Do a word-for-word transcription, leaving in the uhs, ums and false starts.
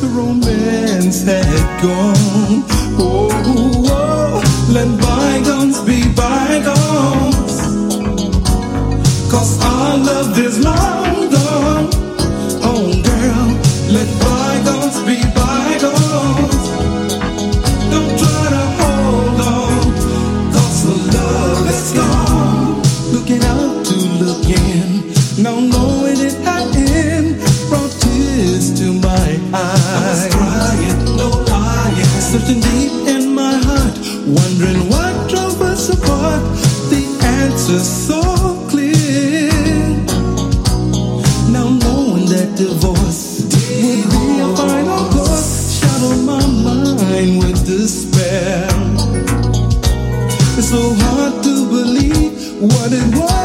romance had gone. Oh, oh, let bygones be bygones, 'cause our love is long gone. Oh girl, let bygones be bygones. Don't try to hold on, 'cause the love is gone. Looking out to look in, now knowing it had end, brought tears to my eyes. I was crying, no lying, searching deep in my heart, wondering what drove us apart. The answer's so clear. Now knowing that divorce would be a final course, shadowed my mind with despair. It's so hard to believe what it was